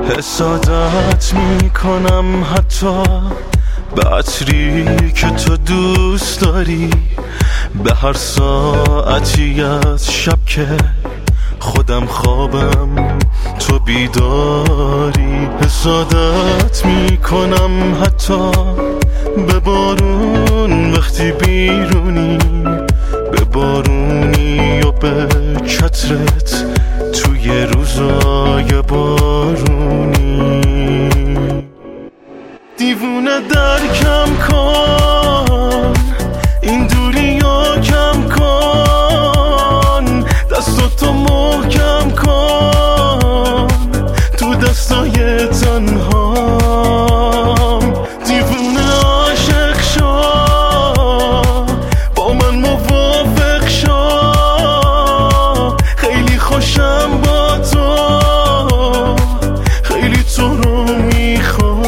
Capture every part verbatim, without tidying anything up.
حسادت میکنم حتی به عطری که تو دوست داری، به هر ساعتی از شب که خودم خوابم تو بیداری. حسادت میکنم حتی به بارون وقتی بیرونی، به بارونی و به چترت توی روزای بارونی. دیوونه درکم کن این دوریو کم کن، دستاتو محکم کن تو دستای تنهام. دیوونه عاشق شو با من موافق شو، خیلی خوشم با تو، خیلی تو رو میخوام.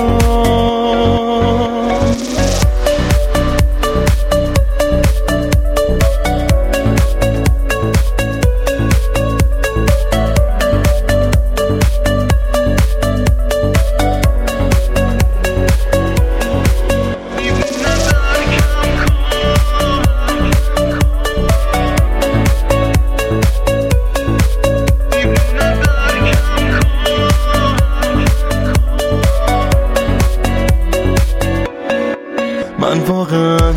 من واقعا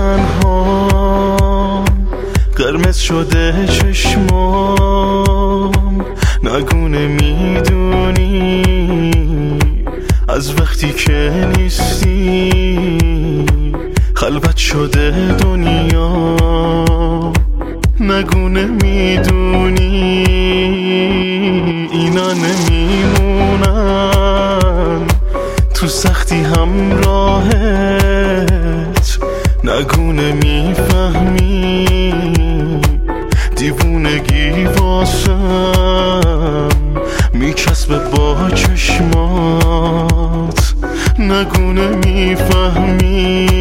تنها، قرمز شده چشمام، نگونه میدونی از وقتی که نیستی خلوت شده دنیا. نگونه میدونی اینا نمیمونن تو سختی همراهت، نگونه میفهمی دیوونگی واسم میچسبه با چشمات، نگونه میفهمی